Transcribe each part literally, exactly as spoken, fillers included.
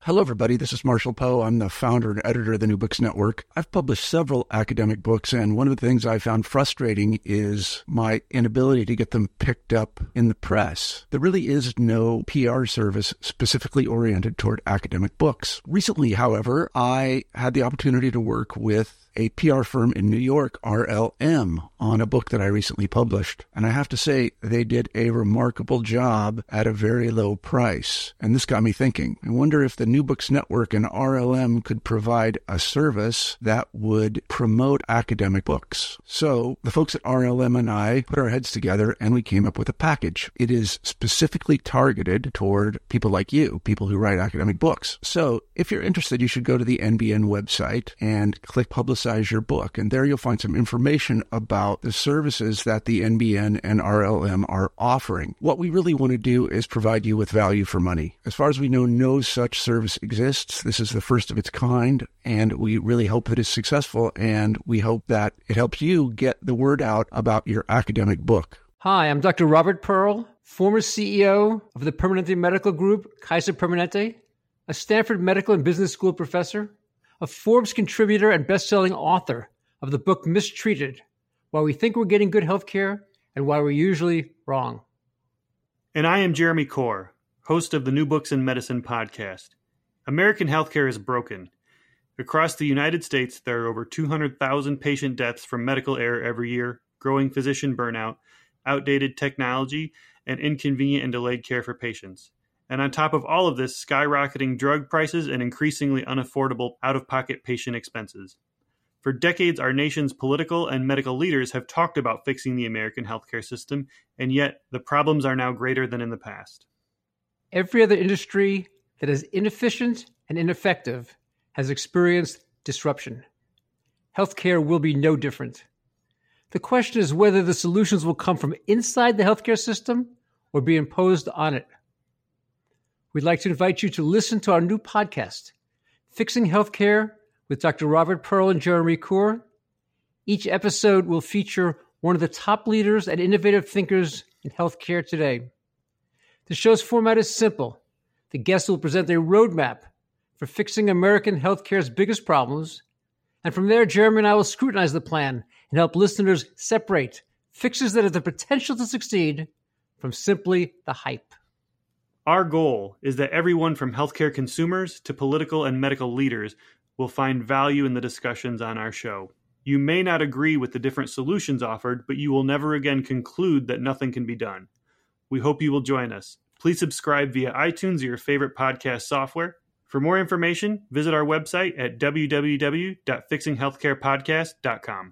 Hello, everybody. This is Marshall Poe. I'm the founder and editor of the New Books Network. I've published several academic books, and one of the things I found frustrating is my inability to get them picked up in the press. There really is no P R service specifically oriented toward academic books. Recently, however, I had the opportunity to work with a P R firm in New York, R L M, on a book that I recently published. And I have to say, they did a remarkable job at a very low price. And this got me thinking. I wonder if the New Books Network and R L M could provide a service that would promote academic books. So the folks at R L M and I put our heads together and we came up with a package. It is specifically targeted toward people like you, people who write academic books. So if you're interested, you should go to the N B N website and click Publicize your book. And there you'll find some information about the services that the N B N and R L M are offering. What we really want to do is provide you with value for money. As far as we know, no such service exists. This is the first of its kind, and we really hope that it's successful, and we hope that it helps you get the word out about your academic book. Hi, I'm Doctor Robert Pearl, former C E O of the Permanente Medical Group, Kaiser Permanente, a Stanford Medical and Business School professor, a Forbes contributor and best-selling author of the book Mistreated, Why We Think We're Getting Good Healthcare and Why We're Usually Wrong. And I am Jeremy Corr, host of the New Books in Medicine podcast. American healthcare is broken. Across the United States, there are over two hundred thousand patient deaths from medical error every year, growing physician burnout, outdated technology, and inconvenient and delayed care for patients. And on top of all of this, skyrocketing drug prices and increasingly unaffordable out-of-pocket patient expenses. For decades, our nation's political and medical leaders have talked about fixing the American healthcare system, and yet the problems are now greater than in the past. Every other industry that is inefficient and ineffective has experienced disruption. Healthcare will be no different. The question is whether the solutions will come from inside the healthcare system or be imposed on it. We'd like to invite you to listen to our new podcast, Fixing Healthcare with Doctor Robert Pearl and Jeremy Corr. Each episode will feature one of the top leaders and innovative thinkers in healthcare today. The show's format is simple. The guests will present a roadmap for fixing American healthcare's biggest problems. And from there, Jeremy and I will scrutinize the plan and help listeners separate fixes that have the potential to succeed from simply the hype. Our goal is that everyone from healthcare consumers to political and medical leaders will find value in the discussions on our show. You may not agree with the different solutions offered, but you will never again conclude that nothing can be done. We hope you will join us. Please subscribe via iTunes or your favorite podcast software. For more information, visit our website at w w w dot fixing healthcare podcast dot com.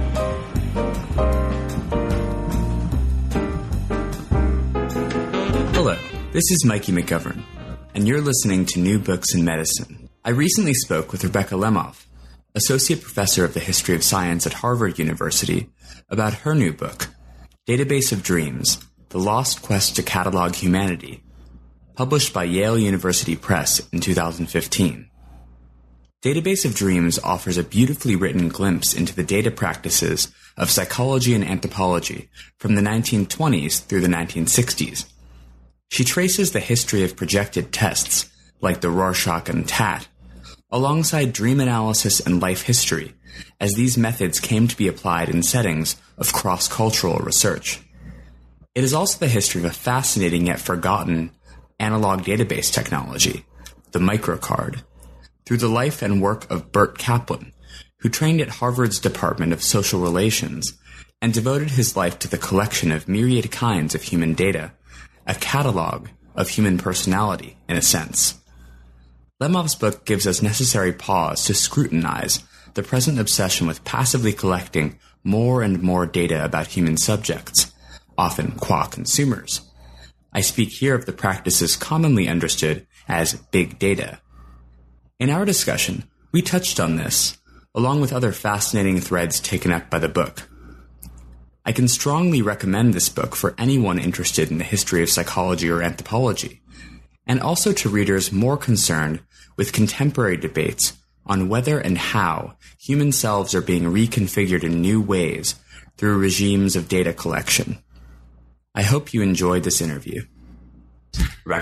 Hello. This is Mikey McGovern, and you're listening to New Books in Medicine. I recently spoke with Rebecca Lemov, Associate Professor of the History of Science at Harvard University, about her new book, Database of Dreams, The Lost Quest to Catalog Humanity, published by Yale University Press in two thousand fifteen. Database of Dreams offers a beautifully written glimpse into the data practices of psychology and anthropology from the nineteen twenties through the nineteen sixties. She traces the history of projected tests, like the Rorschach and T A T, alongside dream analysis and life history, as these methods came to be applied in settings of cross-cultural research. It is also the history of a fascinating yet forgotten analog database technology, the microcard, through the life and work of Bert Kaplan, who trained at Harvard's Department of Social Relations and devoted his life to the collection of myriad kinds of human data, a catalog of human personality, in a sense. Lemov's book gives us necessary pause to scrutinize the present obsession with passively collecting more and more data about human subjects, often qua consumers. I speak here of the practices commonly understood as big data. In our discussion, we touched on this, along with other fascinating threads taken up by the book. I can strongly recommend this book for anyone interested in the history of psychology or anthropology, and also to readers more concerned with contemporary debates on whether and how human selves are being reconfigured in new ways through regimes of data collection. I hope you enjoyed this interview. Rebecca,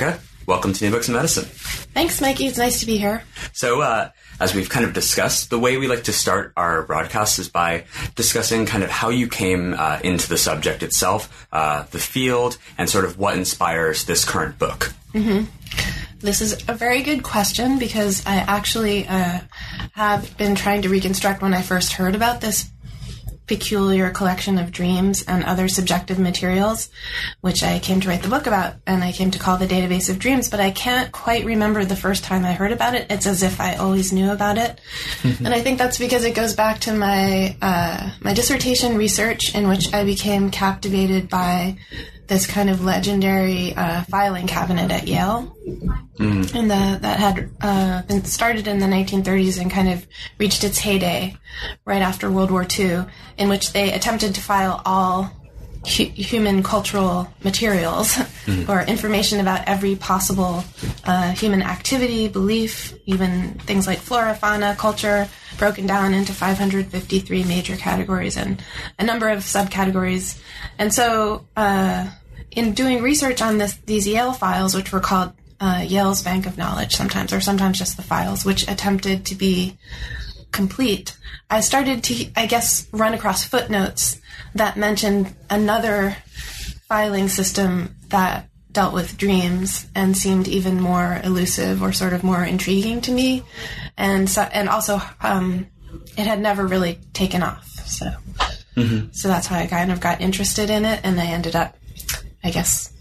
welcome to New Books in Medicine. Thanks, Mikey. It's nice to be here. So, uh, as we've kind of discussed, the way we like to start our broadcast is by discussing kind of how you came uh, into the subject itself, uh, the field, and sort of what inspires this current book. Mm-hmm. This is a very good question because I actually uh, have been trying to reconstruct when I first heard about this peculiar collection of dreams and other subjective materials, which I came to write the book about, and I came to call the Database of Dreams, but I can't quite remember the first time I heard about it. It's as if I always knew about it. And I think that's because it goes back to my uh, my dissertation research, in which I became captivated by this kind of legendary uh, filing cabinet at Yale. Mm. And the, that had uh, been started in the nineteen thirties and kind of reached its heyday right after World War Two, in which they attempted to file all hu- human cultural materials mm. or information about every possible uh, human activity, belief, even things like flora, fauna, culture, broken down into five hundred fifty-three major categories and a number of subcategories. And so uh, in doing research on this, these Yale files, which were called uh, Yale's Bank of Knowledge sometimes, or sometimes just the files, which attempted to be complete, I started to, I guess, run across footnotes that mentioned another filing system that dealt with dreams and seemed even more elusive or sort of more intriguing to me. And so, and also, um, it had never really taken off. So, mm-hmm. so that's how I kind of got interested in it. And I ended up, I guess,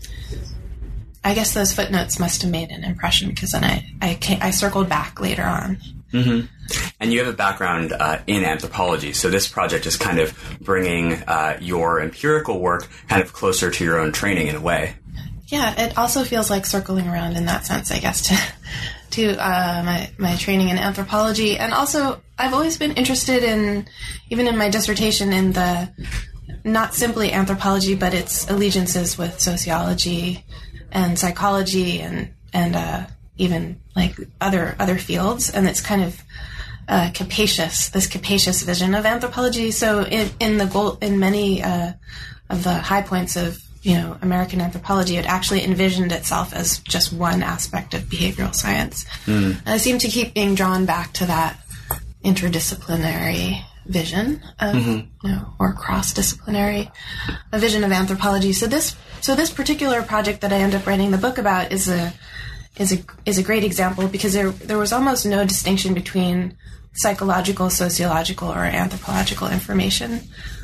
I guess those footnotes must have made an impression, because then I, I, came, I circled back later on. Mm-hmm. And you have a background uh, in anthropology, so this project is kind of bringing uh, your empirical work kind of closer to your own training in a way. Yeah, it also feels like circling around in that sense, I guess, to to uh, my, my training in anthropology. And also, I've always been interested in, even in my dissertation, in the, not simply anthropology, but its allegiances with sociology and psychology and, and uh, even like other other fields. And it's kind of uh, capacious, this capacious vision of anthropology. So in, in the goal, in many uh, of the high points of, you know, American anthropology, it actually envisioned itself as just one aspect of behavioral science. Mm. And I seem to keep being drawn back to that interdisciplinary vision of, mm-hmm. you know, or cross-disciplinary a vision of anthropology. So this, so this particular project that I end up writing the book about is a, is a, is a great example, because there, there was almost no distinction between psychological, sociological, or anthropological information.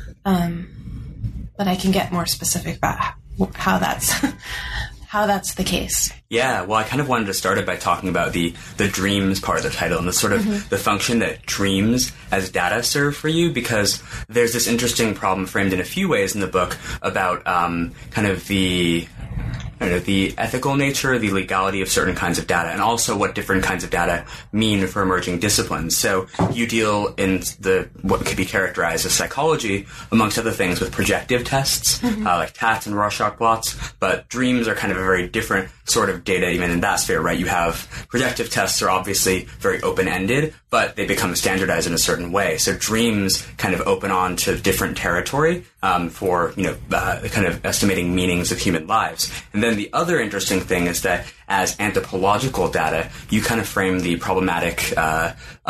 Um, but I can get more specific about how that's how that's the case. Yeah, well, I kind of wanted to start it by talking about the the dreams part of the title and the sort of mm-hmm. the function that dreams as data serve for you, because there's this interesting problem framed in a few ways in the book about um, kind of the I don't know, the ethical nature, the legality of certain kinds of data, and also what different kinds of data mean for emerging disciplines. So you deal in the what could be characterized as psychology, amongst other things, with projective tests, mm-hmm. uh, like T A T and Rorschach plots, but dreams are kind of a very different sort of data even in that sphere, right? You have projective tests are obviously very open-ended, but they become standardized in a certain way. So dreams kind of open on to different territory um, for, you know, uh, kind of estimating meanings of human lives. And then the other interesting thing is that as anthropological data, you kind of frame the problematic uh,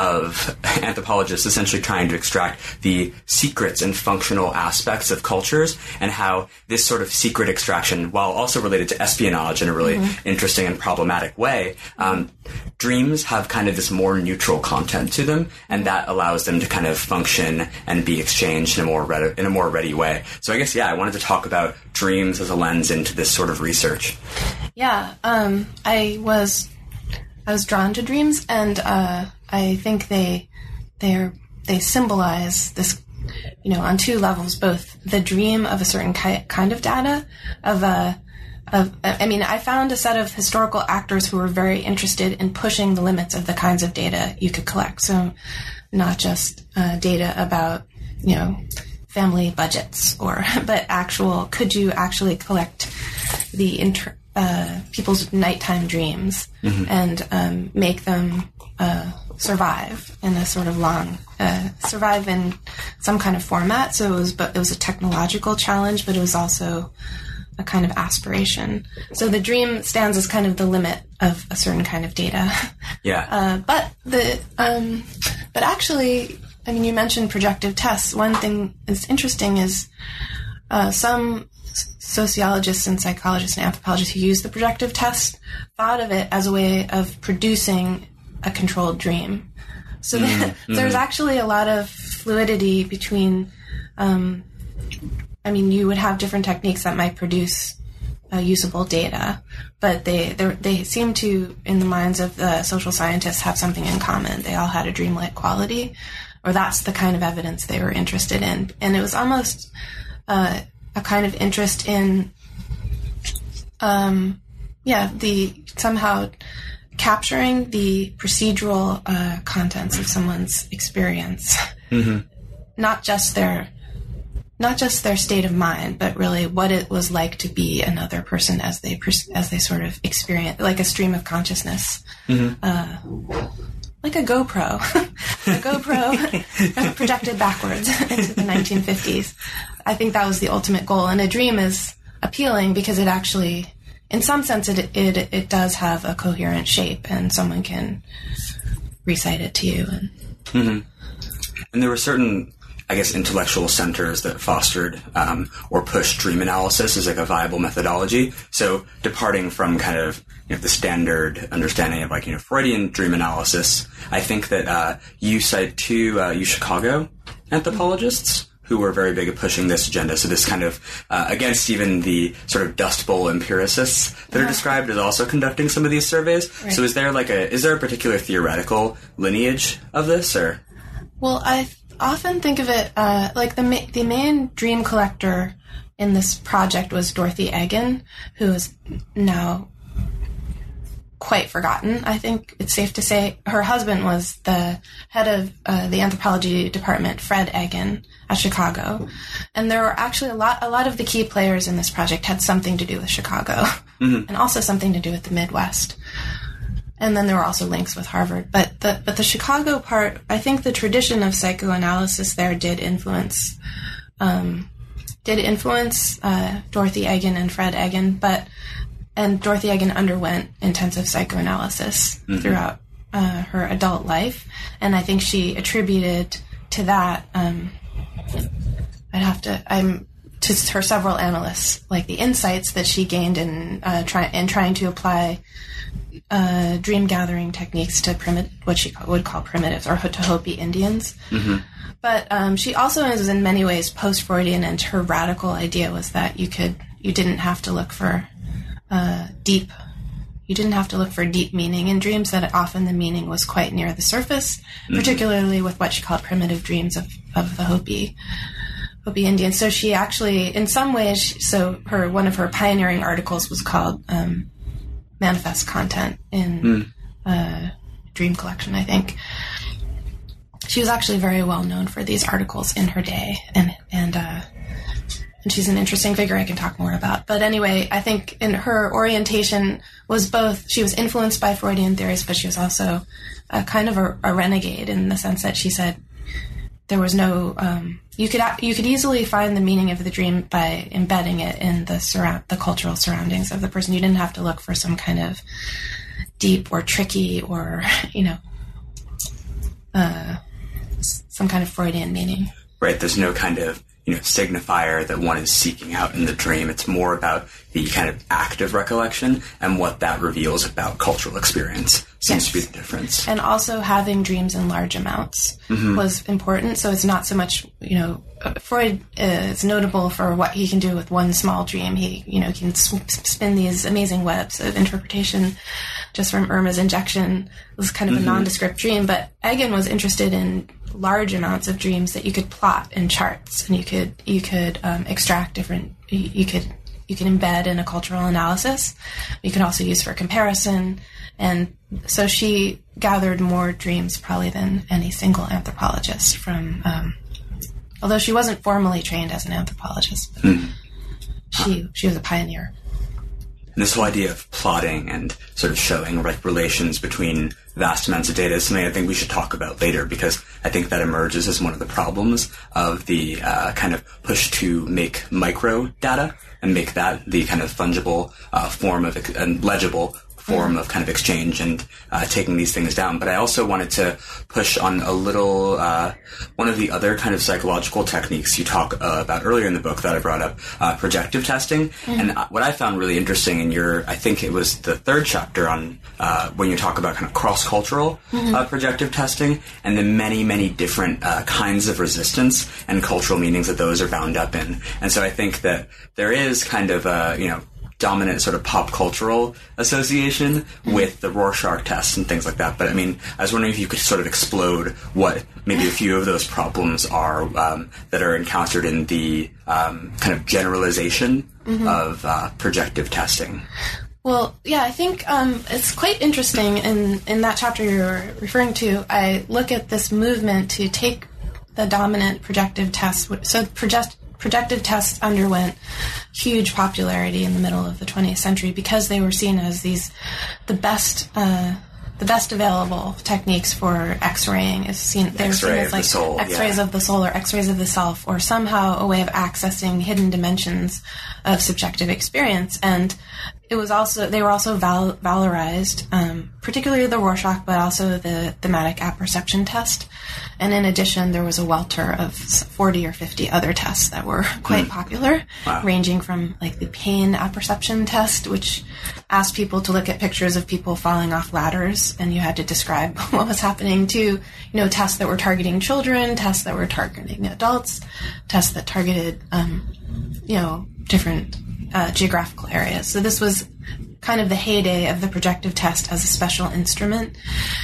of anthropologists essentially trying to extract the secrets and functional aspects of cultures, and how this sort of secret extraction, while also related to espionage in a really mm-hmm. interesting and problematic way, um, dreams have kind of this more neutral content to them, and that allows them to kind of function and be exchanged in a more ready, in a more ready way. So I guess, yeah, I wanted to talk about dreams as a lens into this sort of research. Yeah, um, I was I was drawn to dreams, and uh, I think they they they symbolize this, you know, on two levels: both the dream of a certain ki- kind of data, of a of I mean, I found a set of historical actors who were very interested in pushing the limits of the kinds of data you could collect. So, not just uh, data about, you know, family budgets, or but actual, could you actually collect the inter, uh, people's nighttime dreams mm-hmm. and um, make them uh, survive in a sort of long, uh, survive in some kind of format. So it was, but it was a technological challenge, but it was also a kind of aspiration. So the dream stands as kind of the limit of a certain kind of data. Yeah. Uh, but the um, but actually, I mean, you mentioned projective tests. One thing that's interesting is uh, some sociologists and psychologists and anthropologists who use the projective test thought of it as a way of producing a controlled dream. So mm, that, mm. there's actually a lot of fluidity between, um, I mean, you would have different techniques that might produce uh, usable data, but they they seem to, in the minds of the social scientists, have something in common. They all had a dreamlike quality, or that's the kind of evidence they were interested in. And it was almost uh, a kind of interest in, um, yeah, the somehow capturing the procedural uh, contents of someone's experience, mm-hmm. not just their, not just their state of mind, but really what it was like to be another person as they as they sort of experience, like a stream of consciousness, mm-hmm. uh, like a GoPro, a GoPro projected backwards into the nineteen fifties. I think that was the ultimate goal, and a dream is appealing because it actually, in some sense, it it it does have a coherent shape, and someone can recite it to you. And, mm-hmm. and there were certain, I guess, intellectual centers that fostered um, or pushed dream analysis as like a viable methodology. So departing from kind of you know, the standard understanding of like you know Freudian dream analysis, I think that uh, you cite two uh, U Chicago anthropologists who were very big at pushing this agenda. So this kind of, uh, against even the sort of Dust Bowl empiricists that are described as also conducting some of these surveys. Right. So is there like a, is there a particular theoretical lineage of this, or? Well, I often think of it, uh, like the ma- the main dream collector in this project was Dorothy Egan, who is now quite forgotten. I think it's safe to say her husband was the head of uh, the anthropology department, Fred Egan, at Chicago. And there were actually a lot, a lot of the key players in this project had something to do with Chicago, mm-hmm. and also something to do with the Midwest. And then there were also links with Harvard. But the, but the Chicago part, I think the tradition of psychoanalysis there did influence, um, did influence uh, Dorothy Egan and Fred Egan, but And Dorothy Egan underwent intensive psychoanalysis mm-hmm. throughout uh, her adult life. And I think she attributed to that, um, I'd have to, I'm, to her several analysts, like the insights that she gained in, uh, try, in trying to apply uh, dream gathering techniques to primi- what she would call primitives, or to Hopi Indians. Mm-hmm. But um, she also is in many ways post-Freudian, and her radical idea was that you could, you didn't have to look for Uh, deep. You didn't have to look for deep meaning in dreams, that often the meaning was quite near the surface, mm-hmm. particularly with what she called primitive dreams of, of the Hopi, Hopi Indians. So she actually, in some ways, so her, one of her pioneering articles was called um, Manifest Content in mm. uh, Dream Collection, I think. She was actually very well known for these articles in her day, and, and, uh, And she's an interesting figure I can talk more about. But anyway, I think in her orientation was both, she was influenced by Freudian theories, but she was also a kind of a, a renegade in the sense that she said there was no, um, you could you could easily find the meaning of the dream by embedding it in the surround, the cultural surroundings of the person. You didn't have to look for some kind of deep or tricky or, you know, uh, some kind of Freudian meaning. Right, there's no kind of you know, signifier that one is seeking out in the dream. It's more about the kind of active recollection and what that reveals about cultural experience seems yes. to be the difference. And also having dreams in large amounts mm-hmm. was important. So it's not so much, you know, Freud is notable for what he can do with one small dream. He, you know, can spin these amazing webs of interpretation just from Irma's injection. It was kind of mm-hmm. a nondescript dream, but Egan was interested in large amounts of dreams that you could plot in charts, and you could you could um, extract different. You, you could you could embed in a cultural analysis. You could also use for comparison, and so she gathered more dreams probably than any single anthropologist. From um, although she wasn't formally trained as an anthropologist, mm. she she was a pioneer. And this whole idea of plotting and sort of showing like relations between vast amounts of data is something I think we should talk about later, because I think that emerges as one of the problems of the uh, kind of push to make micro data and make that the kind of fungible uh, form of and legible form of kind of exchange and uh, taking these things down. But I also wanted to push on a little, uh, one of the other kind of psychological techniques you talk uh, about earlier in the book that I brought up, uh, projective testing. Mm-hmm. And uh, what I found really interesting in your, I think it was the third chapter on, uh, when you talk about kind of cross-cultural mm-hmm. uh, projective testing and the many, many different uh, kinds of resistance and cultural meanings that those are bound up in. And so I think that there is kind of a, you know, dominant sort of pop cultural association mm-hmm. with the Rorschach tests and things like that. But I mean, I was wondering if you could sort of explode what maybe a few of those problems are um, that are encountered in the um, kind of generalization mm-hmm. of uh, projective testing. Well, yeah, I think um, it's quite interesting. In, in that chapter you're referring to, I look at this movement to take the dominant projective tests. So project Projective tests underwent huge popularity in the middle of the twentieth century because they were seen as these the best uh, the best available techniques for X-raying. Is seen they were seen as like soul, X-rays yeah. of the soul or X-rays of the self, or somehow a way of accessing hidden dimensions of subjective experience. And it was also they were also val- valorized, um, particularly the Rorschach, but also the thematic apperception test. And in addition, there was a welter of forty or fifty other tests that were quite mm. popular, wow. ranging from like the pain apperception test, which asked people to look at pictures of people falling off ladders, and you had to describe what was happening, to, you know, tests that were targeting children, tests that were targeting adults, tests that targeted, um, you know, different uh, geographical areas. So this was kind of the heyday of the projective test as a special instrument.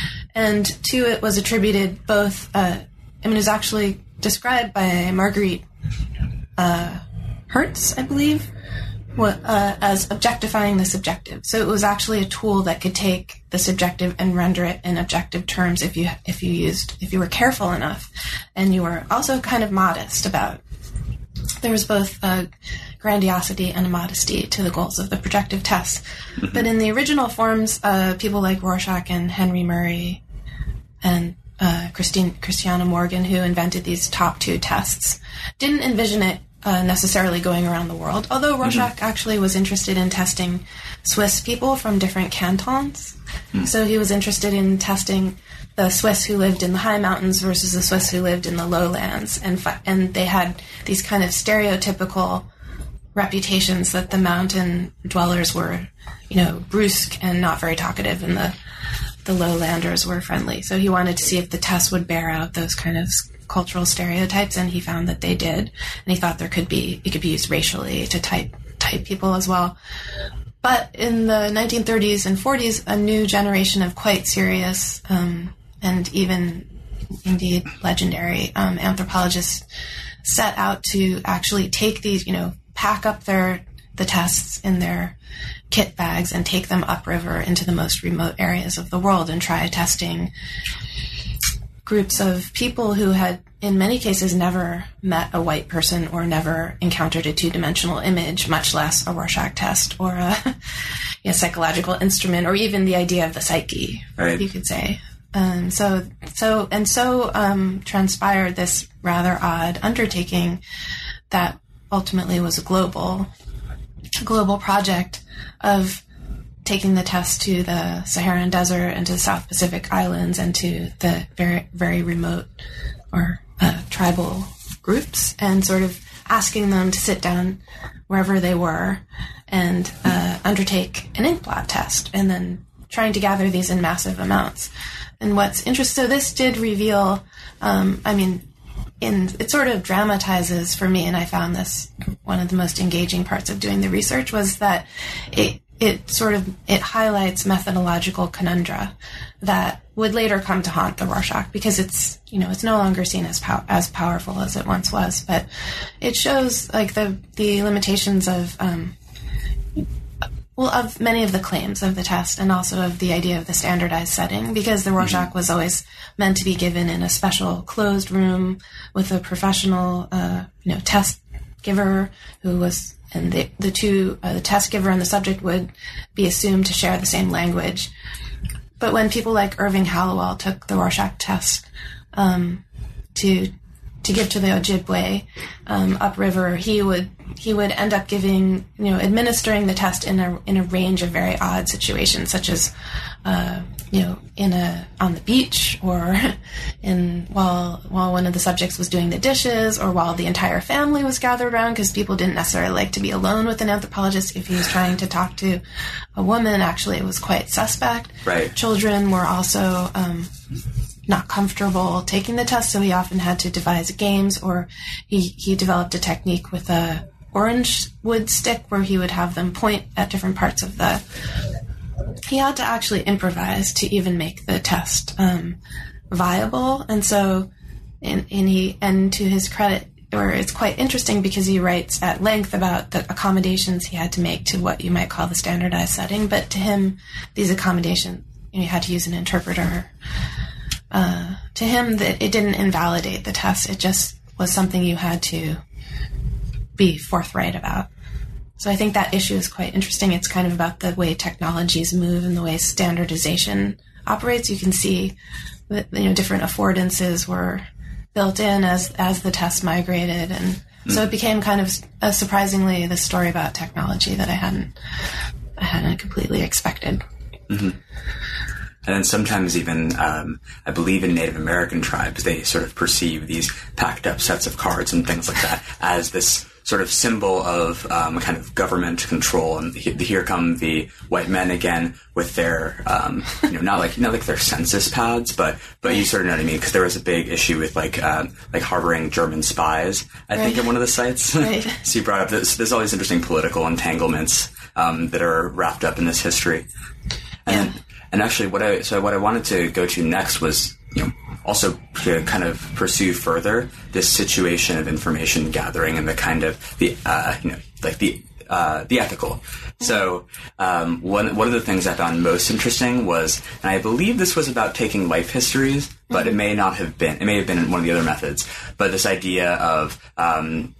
And to it was attributed both, uh, I mean, it was actually described by Marguerite uh, Hertz, I believe, what, uh, as objectifying the subjective. So it was actually a tool that could take the subjective and render it in objective terms if you if you used if you were careful enough, and you were also kind of modest about. There was both a grandiosity and a modesty to the goals of the projective test. Mm-hmm. But in the original forms, uh, people like Rorschach and Henry Murray and uh, Christine, Christiana Morgan, who invented these top two tests, didn't envision it uh, necessarily going around the world, although Rorschach mm-hmm. actually was interested in testing Swiss people from different cantons. Mm. So he was interested in testing the Swiss who lived in the high mountains versus the Swiss who lived in the lowlands, and fi- and they had these kind of stereotypical reputations that the mountain dwellers were, you know, brusque and not very talkative, and the the lowlanders were friendly. So he wanted to see if the test would bear out those kind of cultural stereotypes, and he found that they did. And he thought there could be it could be used racially to type type people as well. But in the nineteen thirties and forties, a new generation of quite serious um, and even indeed legendary um, anthropologists set out to actually take these, you know, pack up their the tests in their kit bags and take them upriver into the most remote areas of the world and try testing groups of people who had, in many cases, never met a white person or never encountered a two-dimensional image, much less a Rorschach test or a, you know, psychological instrument, or even the idea of the psyche, right. you could say. Um, so, so, and so um, transpired this rather odd undertaking that ultimately was a global, global project of taking the test to the Saharan Desert and to the South Pacific Islands and to the very, very remote or uh, tribal groups, and sort of asking them to sit down wherever they were and uh, undertake an ink blot test, and then trying to gather these in massive amounts. And what's interesting, so this did reveal, um, I mean, in, it sort of dramatizes for me, and I found this one of the most engaging parts of doing the research, was that it it sort of, it highlights methodological conundra that would later come to haunt the Rorschach, because it's, you know, it's no longer seen as pow- as powerful as it once was, but it shows like the the limitations of um, well, of many of the claims of the test, and also of the idea of the standardized setting, because the Rorschach mm-hmm. was always meant to be given in a special closed room with a professional, uh, you know, test giver who was, and the, the two, uh, the test giver and the subject would be assumed to share the same language. But when people like Irving Hallowell took the Rorschach test um, to to give to the Ojibwe um, upriver, he would he would end up giving, you know, administering the test in a in a range of very odd situations, such as uh, you know, in a on the beach, or in while while one of the subjects was doing the dishes, or while the entire family was gathered around, because people didn't necessarily like to be alone with an anthropologist. If he was trying to talk to a woman, actually, it was quite suspect. Right. Children were also um, not comfortable taking the test, so he often had to devise games, or he he developed a technique with a orange wood stick where he would have them point at different parts of the. He had to actually improvise to even make the test um, viable, and so, and, and he, and to his credit, or it's quite interesting because he writes at length about the accommodations he had to make to what you might call the standardized setting. But to him, these accommodations, you know, he had to use an interpreter. Uh, to him, that it didn't invalidate the test; it just was something you had to be forthright about. So I think that issue is quite interesting. It's kind of about the way technologies move and the way standardization operates. You can see that, you know, different affordances were built in as as the test migrated, and mm. so it became kind of a surprisingly the story about technology that I hadn't I hadn't completely expected. Mm-hmm. And then sometimes even, um, I believe in Native American tribes, they sort of perceive these packed up sets of cards and things like that as this sort of symbol of um, kind of government control. And he, here come the white men again with their, um, you know, not like not like their census pads, but but you sort of know what I mean, because there was a big issue with like um, like harboring German spies, I right. think, at one of the sites. Right. So you brought up this. There's all these interesting political entanglements um, that are wrapped up in this history. And, yeah. And actually, what I so what I wanted to go to next was, you know, also to kind of pursue further this situation of information gathering and the kind of the uh, you know like the uh, the ethical. So um, one one of the things I found most interesting was, and I believe this was about taking life histories, but it may not have been. It may have been one of the other methods. But this idea of um,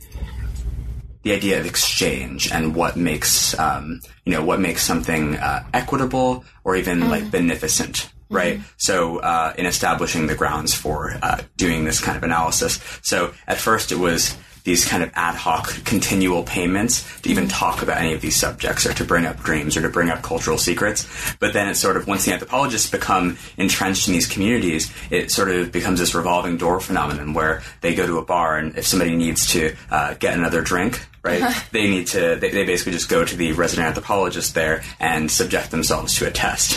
the idea of exchange and what makes, um, you know, what makes something uh, equitable or even mm. like beneficent, right? Mm-hmm. So uh, in establishing the grounds for uh, doing this kind of analysis. So at first it was these kind of ad hoc continual payments to even talk about any of these subjects or to bring up dreams or to bring up cultural secrets. But then it's sort of, once the anthropologists become entrenched in these communities, it sort of becomes this revolving door phenomenon where they go to a bar and if somebody needs to uh, get another drink, right, uh-huh. they need to, they, they basically just go to the resident anthropologist there and subject themselves to a test.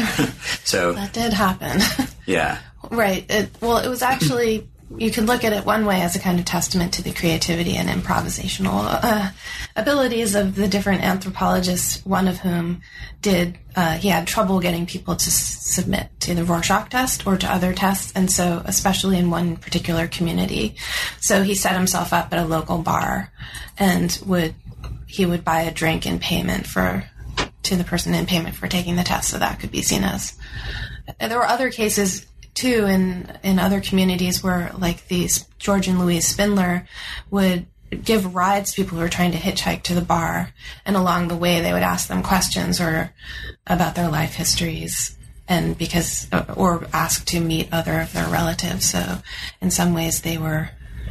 So that did happen. Yeah. Right. It, well, it was actually... You could look at it one way as a kind of testament to the creativity and improvisational uh, abilities of the different anthropologists, one of whom did, uh, he had trouble getting people to s- submit to the Rorschach test or to other tests, and so especially in one particular community. So he set himself up at a local bar and would, he would buy a drink in payment for, to the person in payment for taking the test, so that could be seen as. There were other cases too, in in other communities where, like, these George and Louise Spindler would give rides to people who were trying to hitchhike to the bar, and along the way they would ask them questions or about their life histories, and because or ask to meet other of their relatives. So in some ways they were,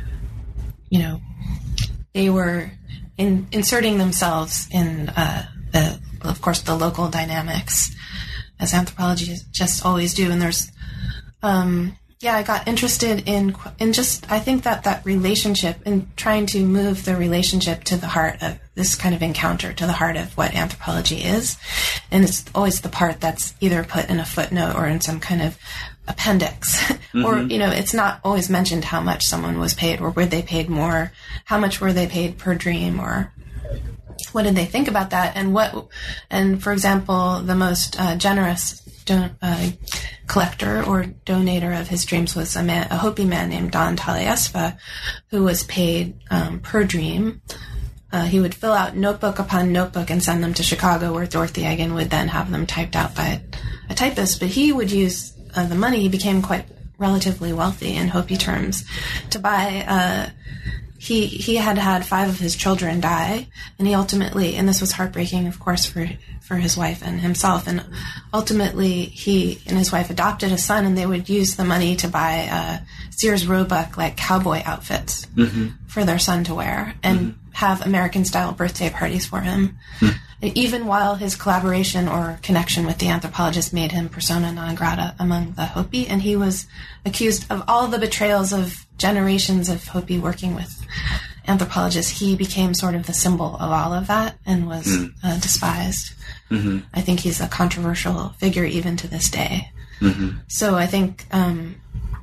you know, they were in, inserting themselves in uh, the, of course, the local dynamics, as anthropologists just always do. And there's Um, yeah, I got interested in, in just, I think that that relationship, in trying to move the relationship to the heart of this kind of encounter, to the heart of what anthropology is. And it's always the part that's either put in a footnote or in some kind of appendix. Mm-hmm. Or, you know, it's not always mentioned how much someone was paid, or were they paid more, how much were they paid per dream, or what did they think about that? And what, and for example, the most uh, generous don- uh, collector or donator of his dreams was a man, a Hopi man named Don Taliesin, who was paid um, per dream. Uh, he would fill out notebook upon notebook and send them to Chicago, where Dorothy Egan would then have them typed out by a typist. But he would use uh, the money. He became quite relatively wealthy in Hopi terms to buy uh, he he had had five of his children die, and he ultimately, and this was heartbreaking, of course, for for his wife and himself, and ultimately he and his wife adopted a son, and they would use the money to buy uh, Sears Roebuck like cowboy outfits mm-hmm. for their son to wear, and mm-hmm. have American-style birthday parties for him. Mm-hmm. Even while his collaboration or connection with the anthropologist made him persona non grata among the Hopi, and he was accused of all the betrayals of generations of Hopi working with anthropologists. He became sort of the symbol of all of that and was mm. uh, despised. Mm-hmm. I think he's a controversial figure even to this day. Mm-hmm. So I think um,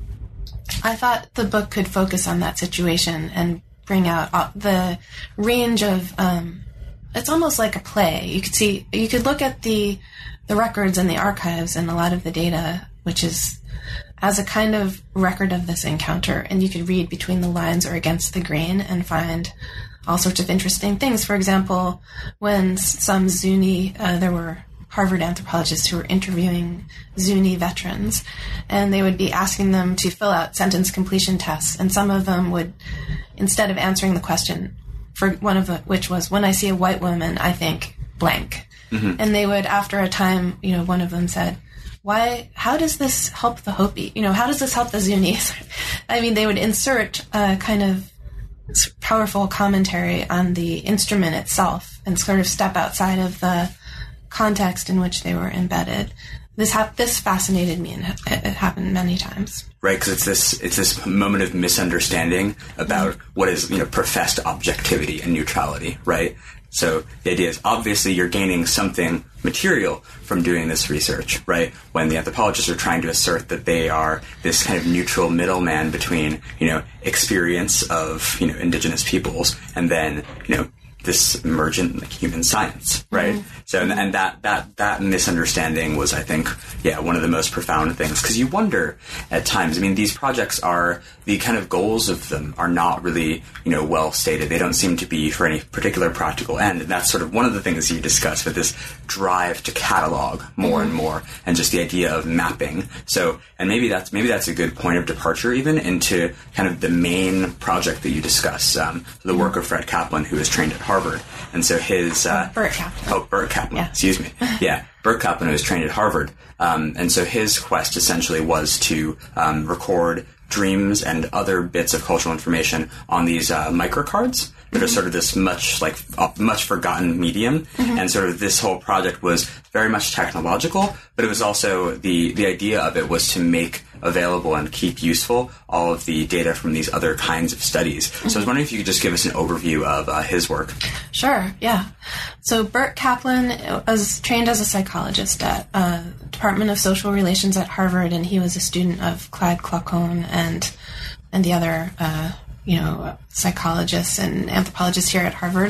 I thought the book could focus on that situation and bring out uh, the range of... Um, it's almost like a play. You could see, you could look at the the records and the archives and a lot of the data, which is as a kind of record of this encounter, and you could read between the lines or against the grain and find all sorts of interesting things. For example, when some Zuni, uh, there were Harvard anthropologists who were interviewing Zuni veterans, and they would be asking them to fill out sentence completion tests, and some of them would, instead of answering the question, for one of the, which was, when I see a white woman, I think blank. Mm-hmm. And they would, after a time, you know, one of them said, why, how does this help the Hopi? You know, how does this help the Zunis? I mean, they would insert a kind of powerful commentary on the instrument itself and sort of step outside of the context in which they were embedded. This hap- this fascinated me, and it happened many times. Right, because it's this it's this moment of misunderstanding about mm-hmm. what is, you know, professed objectivity and neutrality, right? So the idea is, obviously you're gaining something material from doing this research, right? When the anthropologists are trying to assert that they are this kind of neutral middleman between, you know, experience of, you know, indigenous peoples and then, you know, this emergent like human science, right? Mm-hmm. So, and, and that that that misunderstanding was, I think, yeah, one of the most profound things. Because you wonder at times. I mean, these projects are the kind of goals of them are not really, you know, well stated. They don't seem to be for any particular practical end. And that's sort of one of the things you discuss with this drive to catalog more mm-hmm. and more, and just the idea of mapping. So, and maybe that's maybe that's a good point of departure even into kind of the main project that you discuss, um, the work of Fred Kaplan, who is trained at Harvard. And so his... Uh, Burt Kaplan. Oh, Burt Kaplan. Yeah. Excuse me. Yeah. Burt Kaplan, who was trained at Harvard. Um, and so his quest essentially was to um, record dreams and other bits of cultural information on these uh, microcards that mm-hmm. are sort of this much like uh, much forgotten medium. Mm-hmm. And sort of this whole project was very much technological, but it was also the, the idea of it was to make available and keep useful all of the data from these other kinds of studies. Mm-hmm. So I was wondering if you could just give us an overview of uh, his work. Sure, yeah. So Burt Kaplan was trained as a psychologist at uh, Department of Social Relations at Harvard, and he was a student of Clyde Clacone and and the other uh, you know psychologists and anthropologists here at Harvard.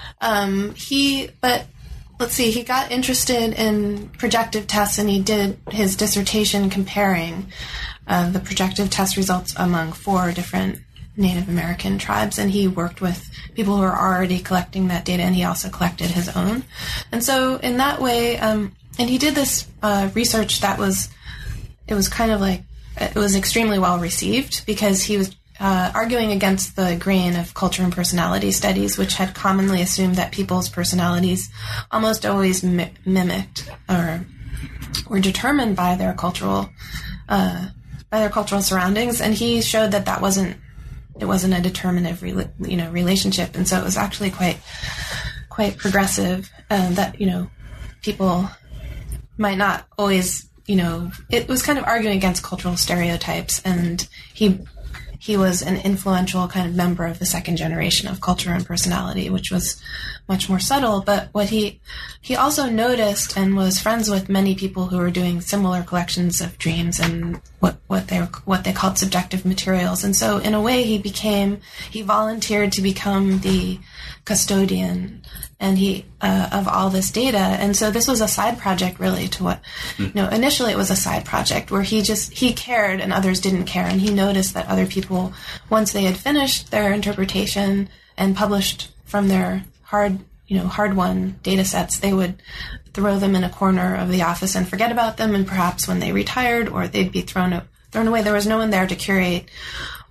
Um, he, but let's see, he got interested in projective tests, and he did his dissertation comparing uh, the projective test results among four different Native American tribes, and he worked with people who were already collecting that data, and he also collected his own. And so in that way, um, and he did this uh, research that was, it was kind of like, it was extremely well received because he was Uh, arguing against the grain of culture and personality studies, which had commonly assumed that people's personalities almost always mi- mimicked or were determined by their cultural uh, by their cultural surroundings, and he showed that that wasn't it wasn't a determinative re- you know relationship, and so it was actually quite quite progressive. Uh, that you know people might not always you know it was kind of arguing against cultural stereotypes, and he. He was an influential kind of member of the second generation of culture and personality, which was much more subtle. But what he he also noticed and was friends with many people who were doing similar collections of dreams and what, what they were, what they called subjective materials. And so in a way he became he volunteered to become the custodian and he uh, of all this data. And so this was a side project really to what mm. you know initially it was a side project where he just he cared and others didn't care, and he noticed that other people, once they had finished their interpretation and published from their hard you know hard won data sets, they would throw them in a corner of the office and forget about them, and perhaps when they retired or they'd be thrown thrown away, there was no one there to curate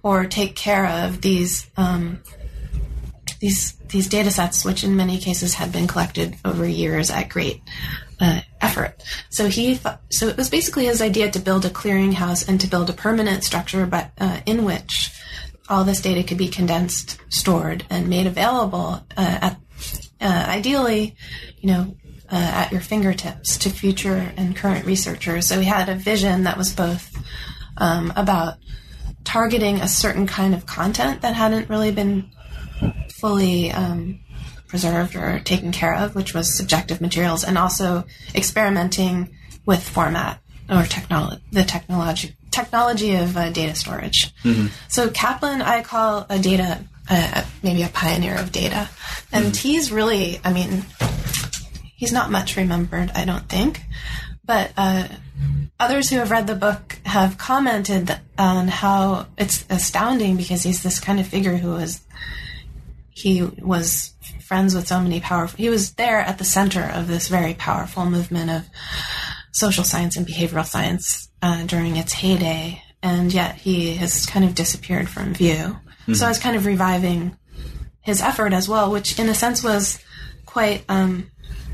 or take care of these um, these these data sets, which in many cases had been collected over years at great uh, effort. So he th- so it was basically his idea to build a clearinghouse and to build a permanent structure, but uh, in which all this data could be condensed, stored, and made available uh, at uh, ideally, you know, uh, at your fingertips to future and current researchers. So he had a vision that was both um, about targeting a certain kind of content that hadn't really been fully um, preserved or taken care of, which was subjective materials, and also experimenting with format or technology, the technology technology of uh, data storage. Mm-hmm. So Kaplan, I call a data, uh, maybe a pioneer of data, and mm-hmm. he's really, I mean, he's not much remembered, I don't think, but uh, others who have read the book have commented on how it's astounding because he's this kind of figure who was, he was friends with so many powerful, he was there at the center of this very powerful movement of social science and behavioral science uh, during its heyday, and yet he has kind of disappeared from view. Mm-hmm. So I was kind of reviving his effort as well, which in a sense was quite, um,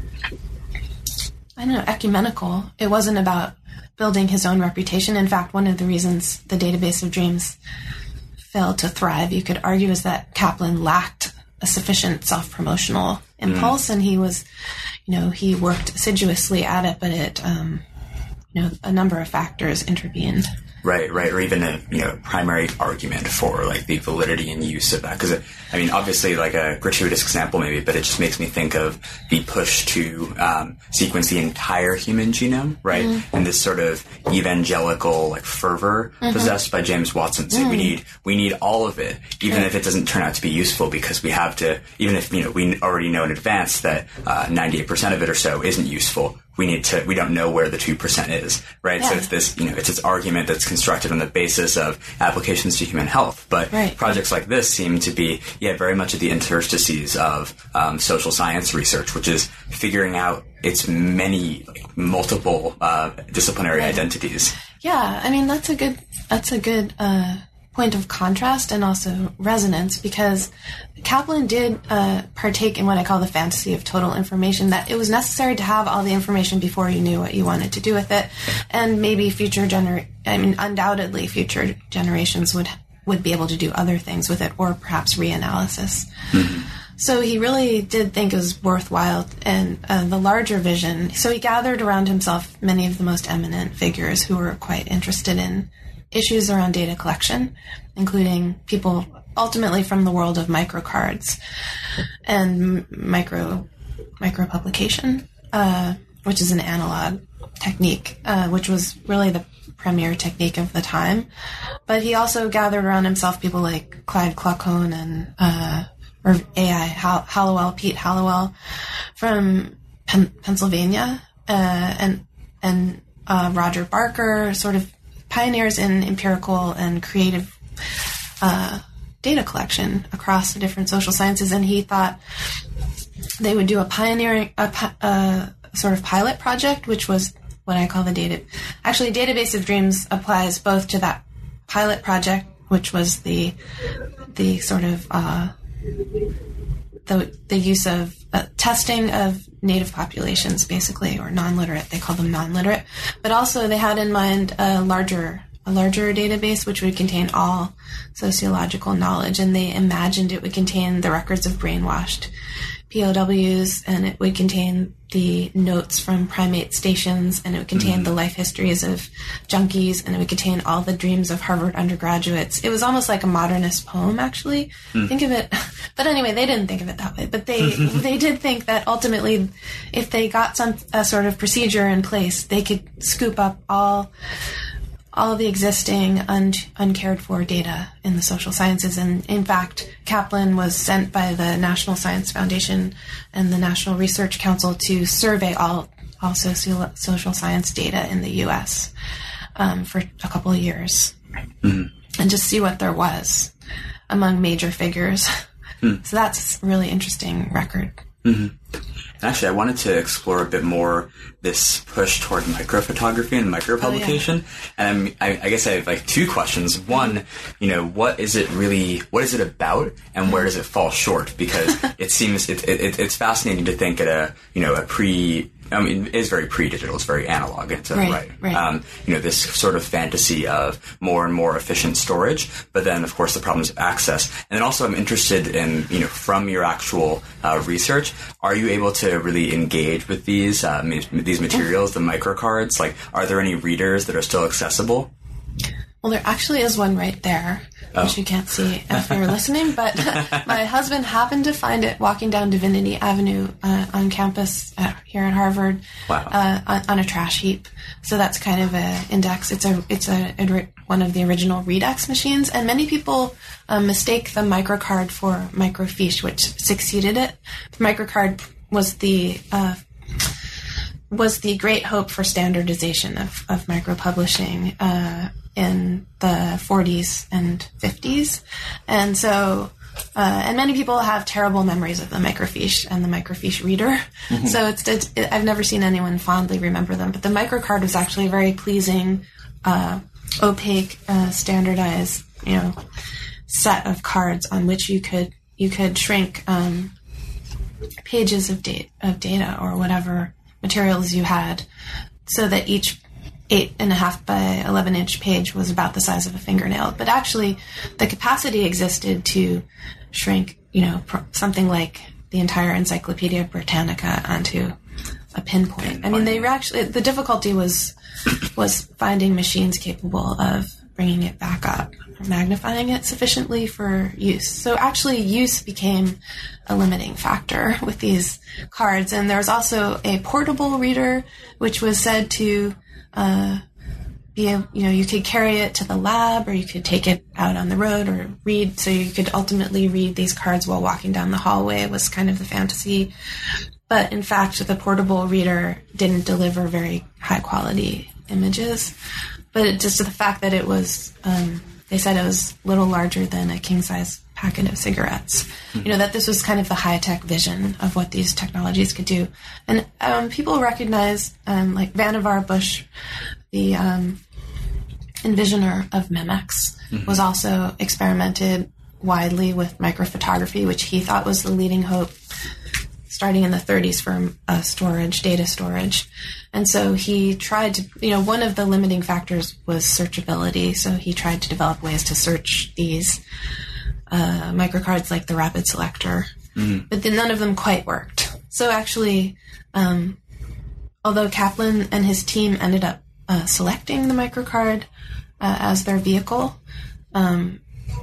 I don't know, ecumenical. It wasn't about building his own reputation. In fact, one of the reasons the Database of Dreams failed to thrive, you could argue, is that Kaplan lacked a sufficient self-promotional impulse, mm. and he was, you know, he worked assiduously at it, but it, um, you know, a number of factors intervened. Right, right, or even a you know primary argument for like the validity and use of that. Because I mean, obviously, like a gratuitous example, maybe, but it just makes me think of the push to um, sequence the entire human genome, right? Mm-hmm. And this sort of evangelical like fervor mm-hmm. possessed by James Watson. So mm-hmm. we need we need all of it, even yeah. if it doesn't turn out to be useful, because we have to. Even if you know we already know in advance that uh, ninety-eight percent of it or so isn't useful. We need to, we don't know where the two percent is, right? Yeah. So it's this, you know, it's this argument that's constructed on the basis of applications to human health. But right. projects like this seem to be, yeah, very much at the interstices of um, social science research, which is figuring out its many, like, multiple uh, disciplinary right. identities. Yeah, I mean, that's a good, that's a good uh, point of contrast and also resonance, because Kaplan did uh, partake in what I call the fantasy of total information, that it was necessary to have all the information before you knew what you wanted to do with it, and maybe future gener- I mean, undoubtedly future generations would would be able to do other things with it, or perhaps reanalysis. Mm-hmm. So he really did think it was worthwhile, and uh, the larger vision. So he gathered around himself many of the most eminent figures who were quite interested in issues around data collection, including people ultimately from the world of microcards and m- micro micro publication, uh, which is an analog technique, uh, which was really the premier technique of the time. But he also gathered around himself people like Clyde Kluckhohn and uh, or A I Hall- Hallowell, Pete Hallowell from Pen- Pennsylvania, uh, and and uh, Roger Barker, sort of pioneers in empirical and creative uh, data collection across the different social sciences, and he thought they would do a pioneering, a, a sort of pilot project, which was what I call the data. Actually, Database of Dreams applies both to that pilot project, which was the the sort of uh, the the use of uh, testing of native populations, basically, or non-literate. They call them non-literate, but also they had in mind a larger a larger database which would contain all sociological knowledge, and they imagined it would contain the records of brainwashed P O Ws, and it would contain the notes from primate stations, and it would contain mm-hmm. the life histories of junkies, and it would contain all the dreams of Harvard undergraduates. It was almost like a modernist poem, actually. Mm. Think of it, but anyway, they didn't think of it that way, but they they did think that ultimately, if they got some a sort of procedure in place, they could scoop up all all the existing un- uncared for data in the social sciences. And in fact, Kaplan was sent by the National Science Foundation and the National Research Council to survey all all socio- social science data in the U S um, for a couple of years, mm-hmm. and just see what there was among major figures. Mm. So that's a really interesting record. Mm-hmm. And actually, I wanted to explore a bit more this push toward microphotography and micropublication. Oh, yeah. And I'm, I, I guess I have like two questions. One, you know, what is it really, what is it about, and where does it fall short? Because it seems, it, it, it's fascinating to think at a, you know, a pre, I mean, it is very pre-digital. It's very analog in its own right, right. right. Um, you know, this sort of fantasy of more and more efficient storage, but then, of course, the problems of access. And then also I'm interested in, you know, from your actual uh, research, are you able to really engage with these uh, ma- these materials, the microcards? Like, are there any readers that are still accessible? Well, there actually is one right there, oh. which you can't see if you're listening, but my husband happened to find it walking down Divinity Avenue uh, on campus at, here at Harvard. Wow. uh, on, on a trash heap. So that's kind of a index. It's a it's a, a one of the original Redex machines, and many people um, mistake the microcard for microfiche, which succeeded it. The microcard was the uh, was the great hope for standardization of, of micropublishing uh, in the forties and fifties. And so, uh, and many people have terrible memories of the microfiche and the microfiche reader. Mm-hmm. So it's, it's it, I've never seen anyone fondly remember them. But the microcard was actually a very pleasing, uh, opaque, uh, standardized, you know, set of cards on which you could you could shrink um, pages of data of data or whatever materials you had, so that each eight and a half by eleven inch page was about the size of a fingernail. But actually, the capacity existed to shrink, you know, pr- something like the entire Encyclopedia Britannica onto a pinpoint. I mean, they were actually, the difficulty was was finding machines capable of bringing it back up, magnifying it sufficiently for use. So actually, use became a limiting factor with these cards. And there was also a portable reader, which was said to uh, be a, you know, you could carry it to the lab, or you could take it out on the road or read. So you could ultimately read these cards while walking down the hallway was kind of the fantasy. But in fact, the portable reader didn't deliver very high quality images. But it, just the fact that it was, um, they said it was a little larger than a king-size packet of cigarettes. Mm-hmm. You know, that this was kind of the high-tech vision of what these technologies could do. And um, people recognize, um, like Vannevar Bush, the um, envisioner of Memex, mm-hmm. was also experimented widely with microphotography, which he thought was the leading hope starting in the thirties for uh, storage, data storage. And so he tried to, you know, one of the limiting factors was searchability. So he tried to develop ways to search these uh, microcards like the Rapid Selector. Mm-hmm. But then none of them quite worked. So actually, um, although Kaplan and his team ended up uh, selecting the microcard uh, as their vehicle, um,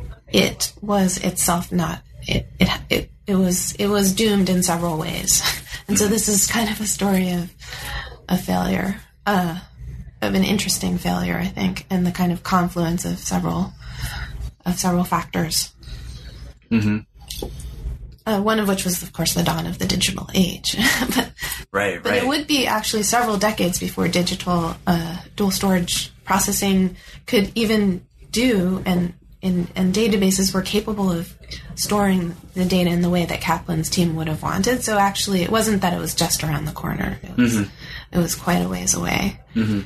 it was itself not, it, it, it, it was, it was doomed in several ways. And so this is kind of a story of a failure, uh, of an interesting failure, I think, and the kind of confluence of several, of several factors. Mm-hmm. Uh, one of which was, of course, the dawn of the digital age. but, right, but right. it would be actually several decades before digital uh, dual storage processing could even do, and, and and databases were capable of storing the data in the way that Kaplan's team would have wanted. So actually, it wasn't that it was just around the corner. It was, mm-hmm. it was quite a ways away. Mm-hmm.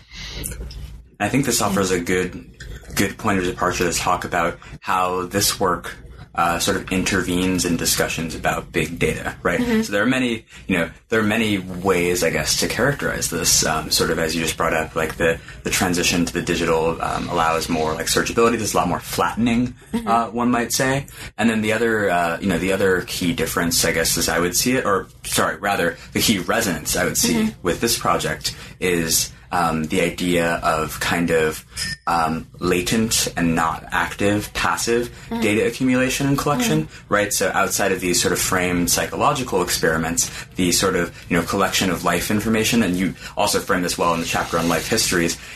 I think this offers a good good point of departure to talk about how this work Uh, sort of intervenes in discussions about big data, right? Mm-hmm. So there are many, you know, there are many ways, I guess, to characterize this. Um, sort of as you just brought up, like the the transition to the digital um, allows more like searchability. There's a lot more flattening, mm-hmm. uh, one might say. And then the other, uh, you know, the other key difference, I guess, as I would see it, or sorry, rather, the key resonance I would see mm-hmm. with this project is Um, the idea of kind of um, latent and not active, passive mm. data accumulation and collection, mm. right? So outside of these sort of framed psychological experiments, the sort of, you know, collection of life information, and you also frame this well in the chapter on life histories,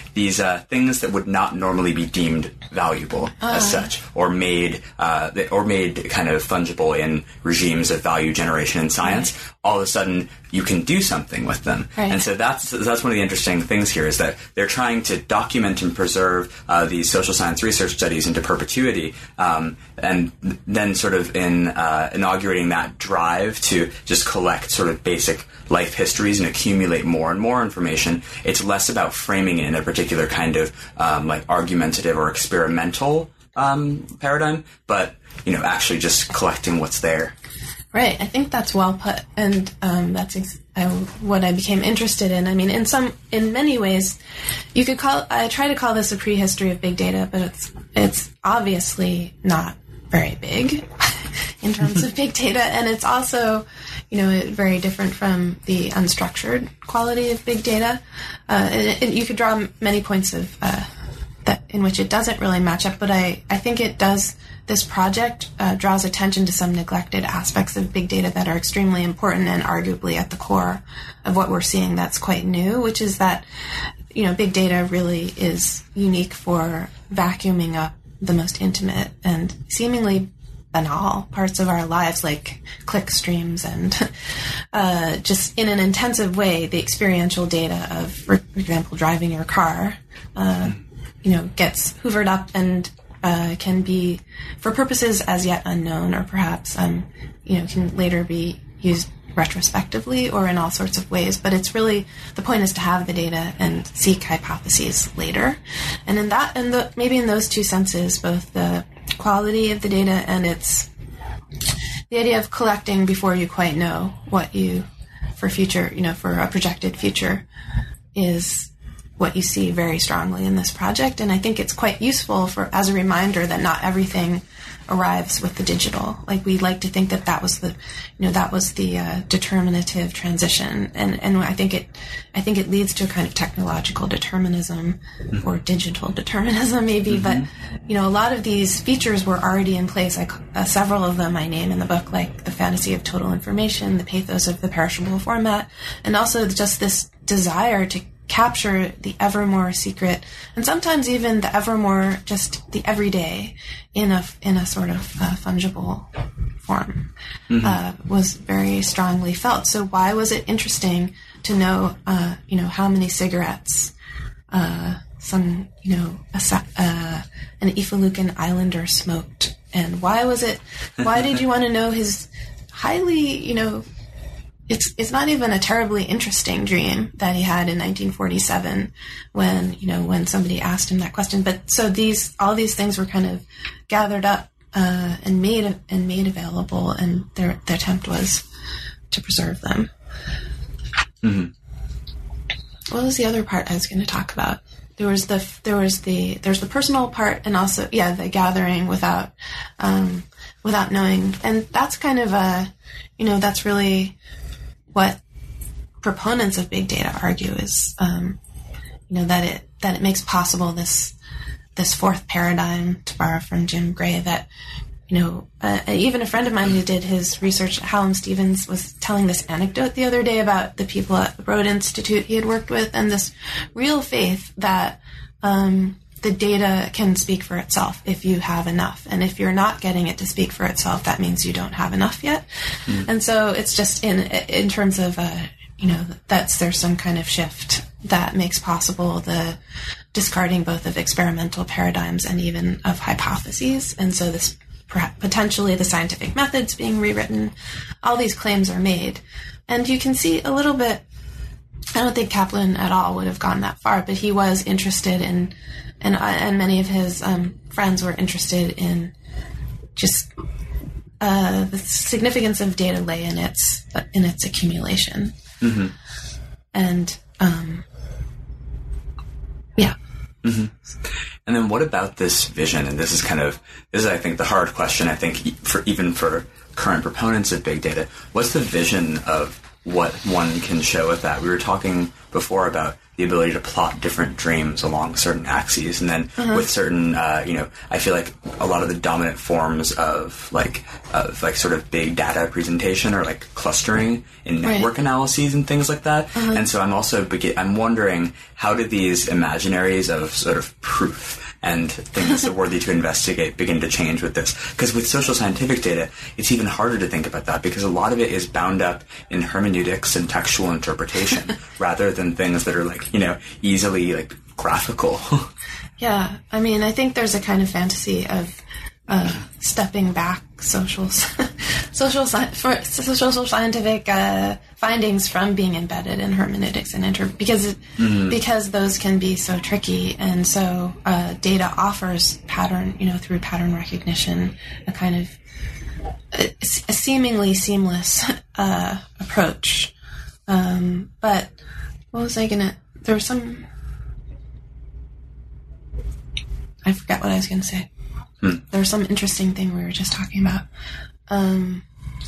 these uh, things that would not normally be deemed valuable uh. as such, or made uh, or made kind of fungible in regimes of value generation in science. Right. All of a sudden, you can do something with them, right. and so that's that's one of the interesting things here, is that they're trying to document and preserve uh, these social science research studies into perpetuity, um, and then sort of in uh, inaugurating that drive to just collect sort of basic life histories and accumulate more and more information. It's less about framing it in a particular kind of um, like argumentative or experimental um, paradigm, but you know, actually just collecting what's there. Right. I think that's well put, and um, that's ex- I, what I became interested in. I mean, in some, in many ways, you could call. I try to call this a prehistory of big data, but it's it's obviously not very big in terms of big data, and it's also, you know, very different from the unstructured quality of big data. Uh, and, and you could draw many points of uh, that in which it doesn't really match up, but I, I think it does. This project uh, draws attention to some neglected aspects of big data that are extremely important and arguably at the core of what we're seeing that's quite new, which is that, you know, big data really is unique for vacuuming up the most intimate and seemingly banal parts of our lives, like click streams and uh, just in an intensive way, the experiential data of, for example, driving your car, uh, you know, gets hoovered up and Uh, can be, for purposes as yet unknown, or perhaps, um, you know, can later be used retrospectively or in all sorts of ways. But it's really, the point is to have the data and seek hypotheses later. And in that, and the, maybe in those two senses, both the quality of the data and its, the idea of collecting before you quite know what you, for future, you know, for a projected future, is what you see very strongly in this project. And I think it's quite useful for as a reminder that not everything arrives with the digital. Like, we like to think that that was the, you know, that was the uh, determinative transition. And, and I think it, I think it leads to a kind of technological determinism, mm-hmm. or digital determinism maybe. Mm-hmm. But, you know, a lot of these features were already in place. I, uh, several of them I name in the book, like the fantasy of total information, the pathos of the perishable format, and also just this desire to capture the ever more secret, and sometimes even the ever more just the everyday in a in a sort of uh, fungible form, mm-hmm. uh, was very strongly felt. So why was it interesting to know, uh, you know, how many cigarettes uh, some, you know, a, uh, an Ifalucan islander smoked, and why was it? Why did you want to know his highly, you know, It's it's not even a terribly interesting dream that he had in nineteen forty-seven when, you know, when somebody asked him that question. But so these, all these things were kind of gathered up uh, and made and made available, and their their attempt was to preserve them. Mm-hmm. What was the other part I was going to talk about? There was the there was the there's the personal part, and also yeah the gathering without um, without knowing, and that's kind of a, you know, that's really what proponents of big data argue is, um, you know, that it that it makes possible this this fourth paradigm, to borrow from Jim Gray, that, you know, uh, even a friend of mine who did his research, Hallam Stevens, was telling this anecdote the other day about the people at the Broad Institute he had worked with, and this real faith that um, the data can speak for itself if you have enough. And if you're not getting it to speak for itself, that means you don't have enough yet. Mm. And so it's just in in terms of, uh, you know, that's there's some kind of shift that makes possible the discarding both of experimental paradigms and even of hypotheses. And so this potentially the scientific methods being rewritten, all these claims are made. And you can see a little bit, I don't think Kaplan at all would have gone that far, but he was interested in, and and many of his um, friends were interested in just uh, the significance of data lay in its in its accumulation, mm-hmm. and um, yeah. Mm-hmm. And then what about this vision? And this is kind of this is I think the hard question. I think for even for current proponents of big data, what's the vision of what one can show with that? We were talking before about the ability to plot different dreams along certain axes. And then uh-huh. with certain, uh, you know, I feel like a lot of the dominant forms of like, of like sort of big data presentation are like clustering in network right. analyses and things like that. Uh-huh. And so I'm also, begin- I'm wondering, how do these imaginaries of sort of proof and things that are worthy to investigate begin to change with this? Because with social scientific data, it's even harder to think about that, because a lot of it is bound up in hermeneutics and textual interpretation rather than things that are like, you know, easily like graphical. Yeah, I mean, I think there's a kind of fantasy of uh, stepping back social social sci- for social scientific uh, findings from being embedded in hermeneutics and inter because it, mm-hmm. because those can be so tricky, and so uh, data offers pattern, you know, through pattern recognition, a kind of a, a seemingly seamless uh, approach. Um, but what was I gonna? There was some. I forgot what I was gonna say. Hmm. There was some interesting thing we were just talking about. Um,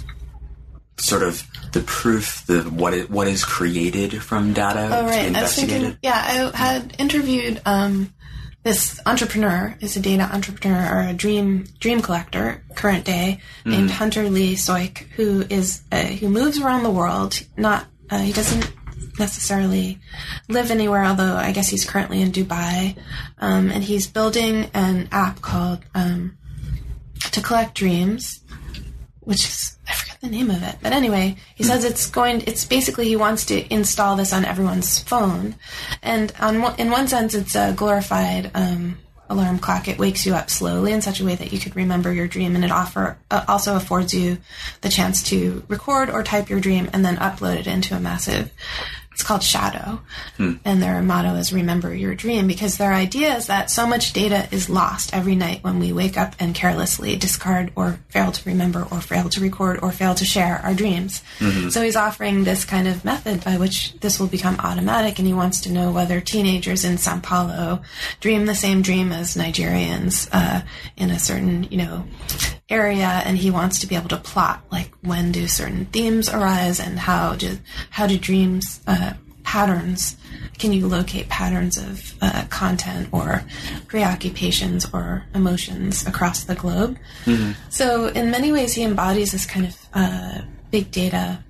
sort of the proof, the what it, what is created from data. Oh, right. I was thinking, yeah, I had interviewed um, this entrepreneur, is a data entrepreneur or a dream dream collector, current day, mm. named Hunter Lee Soik, who is uh, who moves around the world. Not uh, he doesn't necessarily live anywhere, although I guess he's currently in Dubai, um, and he's building an app called um, To Collect Dreams, which is, I forget the name of it, but anyway, he says it's going, it's basically he wants to install this on everyone's phone, and on in one sense it's a glorified um, alarm clock. It wakes you up slowly in such a way that you could remember your dream, and it offer uh, also affords you the chance to record or type your dream and then upload it into a massive. It's called Shadow, hmm. and their motto is "Remember Your Dream," because their idea is that so much data is lost every night when we wake up and carelessly discard or fail to remember or fail to record or fail to share our dreams. Mm-hmm. So he's offering this kind of method by which this will become automatic, and he wants to know whether teenagers in Sao Paulo dream the same dream as Nigerians uh, in a certain, you know, area, and he wants to be able to plot, like, when do certain themes arise and how do how do dreams uh, patterns, can you locate patterns of uh, content or preoccupations or emotions across the globe. Mm-hmm. So in many ways he embodies this kind of uh, big data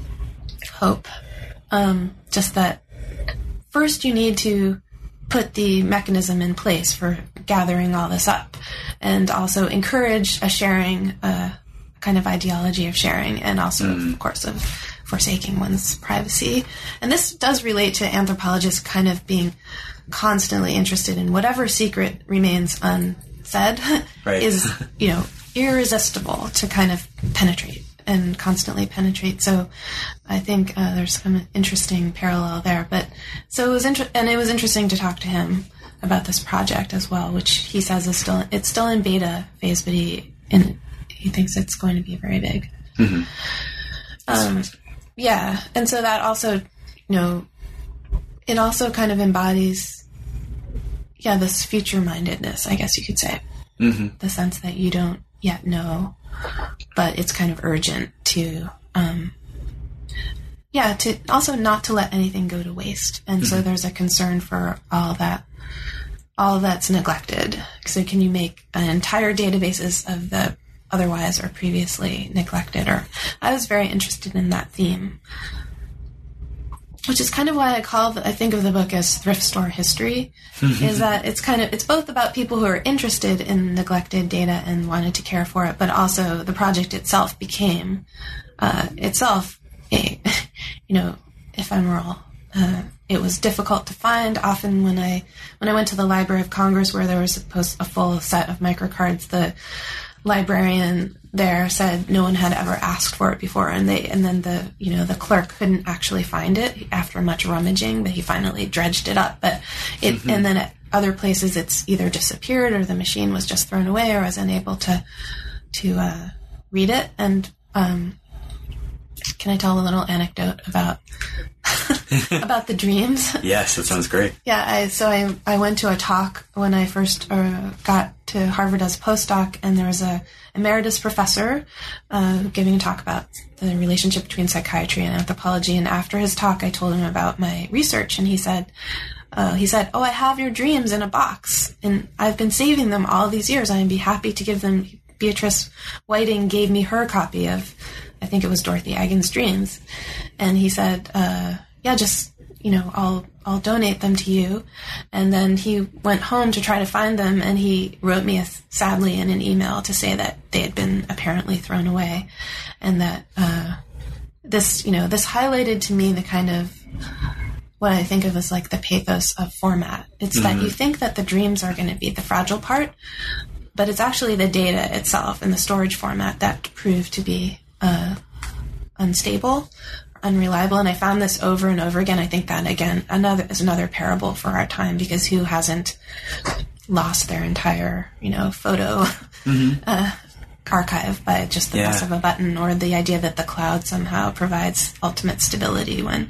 hope, um, just that first you need to put the mechanism in place for gathering all this up, and also encourage a sharing, uh, kind of ideology of sharing, and also, mm. of course, of forsaking one's privacy. And this does relate to anthropologists kind of being constantly interested in whatever secret remains unsaid right. is, you know, irresistible to kind of penetrate and constantly penetrate. So I think uh, there's some interesting parallel there. But so it was inter- and it was interesting to talk to him about this project as well, which he says is still it's still in beta phase, but he in, he thinks it's going to be very big. Mm-hmm. Um, yeah, and so that also, you know, it also kind of embodies, yeah, this future-mindedness, I guess you could say, mm-hmm. the sense that you don't yet know, but it's kind of urgent to, um, yeah, to also not to let anything go to waste, and mm-hmm. so there's a concern for all that. all that's neglected. So can you make an entire databases of the otherwise or previously neglected? Or I was very interested in that theme, which is kind of why I call the, I think of the book as thrift store history, is that it's kind of, it's both about people who are interested in neglected data and wanted to care for it, but also the project itself became, uh, itself a, you know, ephemeral. Uh, it was difficult to find. Often when I when I went to the Library of Congress, where there was supposed a full set of microcards, the librarian there said no one had ever asked for it before, and they and then the you know the clerk couldn't actually find it after much rummaging, but he finally dredged it up. But it mm-hmm. and then at other places it's either disappeared or the machine was just thrown away or was unable to to uh, read it. And um, can I tell a little anecdote about about the dreams? Yes, that sounds great. Yeah, I, so I I went to a talk when I first uh, got to Harvard as a postdoc, and there was a emeritus professor uh, giving a talk about the relationship between psychiatry and anthropology. And after his talk, I told him about my research, and he said, uh, he said, "Oh, I have your dreams in a box, and I've been saving them all these years. I'd be happy to give them." Beatrice Whiting gave me her copy of, I think it was Dorothy Agan's Dreams, and he said, uh, "Yeah, just you know, I'll I'll donate them to you." And then he went home to try to find them, and he wrote me a, sadly in an email to say that they had been apparently thrown away, and that uh, this, you know, this highlighted to me the kind of what I think of as like the pathos of format. It's mm-hmm. that you think that the dreams are going to be the fragile part, but it's actually the data itself and the storage format that proved to be uh, unstable, unreliable. And I found this over and over again. I think that, again, another is another parable for our time, because who hasn't lost their entire, you know, photo mm-hmm. uh, archive by just the yeah. press of a button, or the idea that the cloud somehow provides ultimate stability when...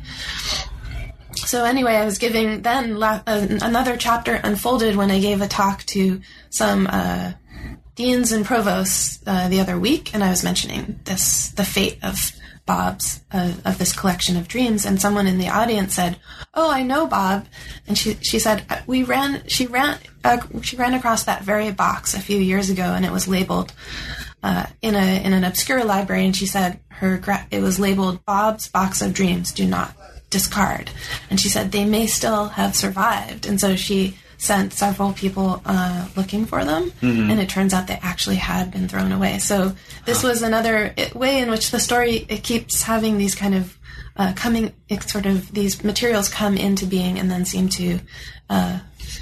So anyway, I was giving then la- uh, another chapter unfolded when I gave a talk to some uh, deans and provosts uh, the other week, and I was mentioning this, the fate of Bob's, uh, of this collection of dreams, and someone in the audience said, "Oh, I know Bob," and she she said we ran she ran uh, she ran across that very box a few years ago, and it was labeled uh, in a in an obscure library, and she said her gra- it was labeled "Bob's Box of Dreams, do not discard," and she said they may still have survived, and so she sent several people uh, looking for them, mm-hmm. and it turns out they actually had been thrown away. So this huh. was another way in which the story, it keeps having these kind of uh, coming, it sort of, these materials come into being and then seem to uh,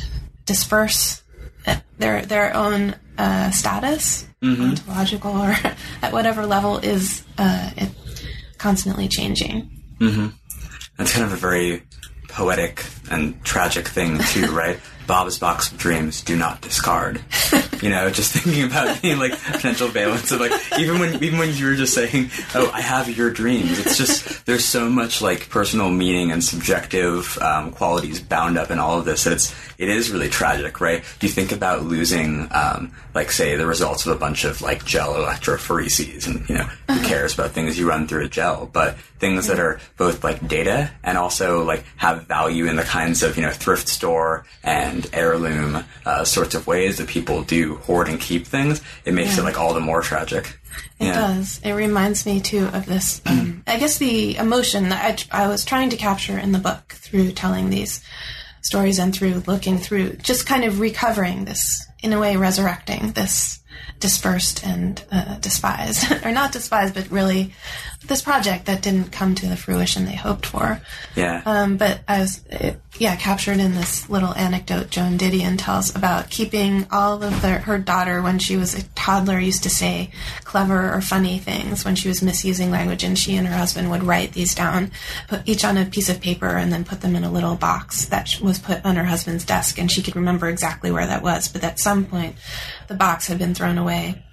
disperse at their their own uh, status, mm-hmm. ontological or at whatever level, is uh, it constantly changing. Mm-hmm. That's kind of a very poetic and tragic thing too, right? Bob's Box of Dreams, do not discard. You know, just thinking about being like potential valence of like, even when even when you were just saying, "Oh, I have your dreams," it's just, there's so much like personal meaning and subjective um, qualities bound up in all of this that it's it is really tragic, right? Do you think about losing, um, like, say, the results of a bunch of like gel electrophoreses, and you know, who cares about things you run through a gel, but things that are both like data and also like have value in the kinds of, you know, thrift store and heirloom uh, sorts of ways that people do hoard and keep things, it makes yeah. it like all the more tragic. It yeah. does. It reminds me too of this, um, I guess the emotion that I, I was trying to capture in the book through telling these stories and through looking through, just kind of recovering this, in a way resurrecting this dispersed and uh, despised, or not despised, but really this project that didn't come to the fruition they hoped for. Yeah. Um, but I was, it, yeah, captured in this little anecdote Joan Didion tells about keeping all of the, her daughter, when she was a toddler, used to say clever or funny things when she was misusing language, and she and her husband would write these down, put each on a piece of paper, and then put them in a little box that was put on her husband's desk, and she could remember exactly where that was. But at some point, the box had been thrown away.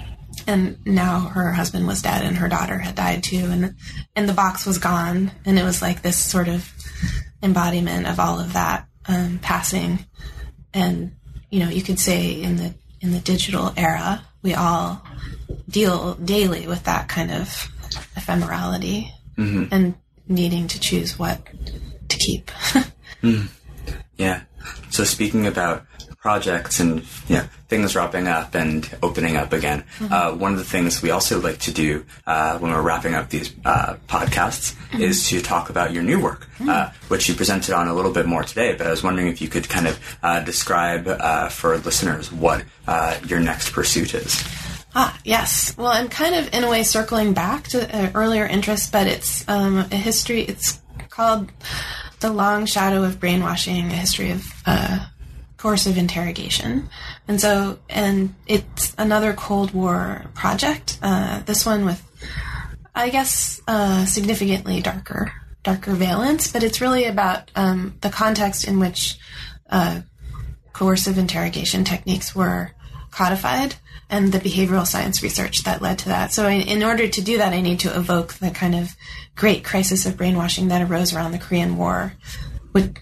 And now her husband was dead and her daughter had died too, and and the box was gone, and it was like this sort of embodiment of all of that um, passing. And you know, you could say in the in the digital era, we all deal daily with that kind of ephemerality, mm-hmm. and needing to choose what to keep. mm. Yeah. So speaking about projects and, you know, things wrapping up and opening up again. Mm-hmm. Uh, one of the things we also like to do uh, when we're wrapping up these uh, podcasts mm-hmm. is to talk about your new work, mm-hmm. uh, which you presented on a little bit more today. But I was wondering if you could kind of uh, describe uh, for listeners what uh, your next pursuit is. Ah, yes. Well, I'm kind of, in a way, circling back to an earlier interest, but it's um, a history. It's called The Long Shadow of Brainwashing, a history of uh, coercive interrogation. And so, and it's another Cold War project, uh, this one with, I guess, uh, significantly darker, darker valence, but it's really about um, the context in which uh, coercive interrogation techniques were codified and the behavioral science research that led to that. So in, in order to do that, I need to evoke the kind of great crisis of brainwashing that arose around the Korean War, which,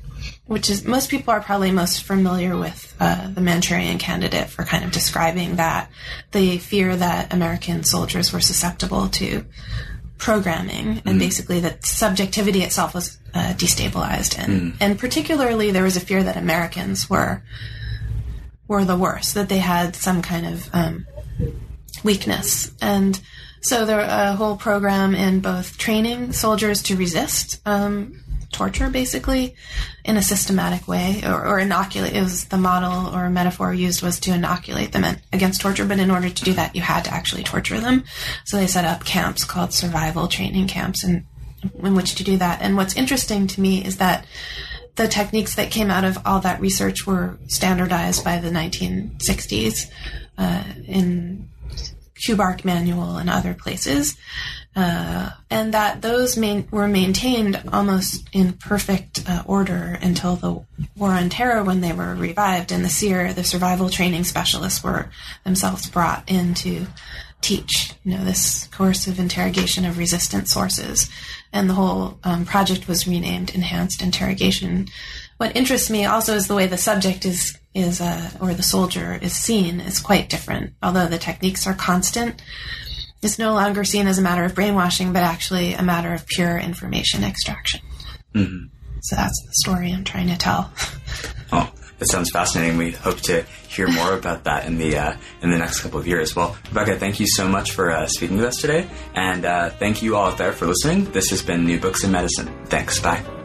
which is, most people are probably most familiar with uh, the Manchurian Candidate for kind of describing that, the fear that American soldiers were susceptible to programming, and mm. basically that subjectivity itself was uh, destabilized. And, mm. and particularly there was a fear that Americans were were the worst, that they had some kind of um, weakness. And so there a whole program in both training soldiers to resist um, torture, basically, in a systematic way, or, or inoculate. It was the model or metaphor used was to inoculate them against torture, but in order to do that, you had to actually torture them. So they set up camps called survival training camps in, in which to do that. And what's interesting to me is that the techniques that came out of all that research were standardized by the nineteen sixties uh, in Kubark Manual and other places. Uh, and that those main, were maintained almost in perfect uh, order until the War on Terror, when they were revived, and the S E E R, the survival training specialists, were themselves brought in to teach, you know, this coercive interrogation of resistant sources. And the whole um, project was renamed Enhanced Interrogation. What interests me also is the way the subject is, is uh, or the soldier is seen is quite different. Although the techniques are constant, it's no longer seen as a matter of brainwashing, but actually a matter of pure information extraction. Mm-hmm. So that's the story I'm trying to tell. Oh, that sounds fascinating. We hope to hear more about that in the uh, in the next couple of years. Well, Rebecca, thank you so much for uh, speaking with us today, and uh, thank you all out there for listening. This has been New Books in Medicine. Thanks. Bye.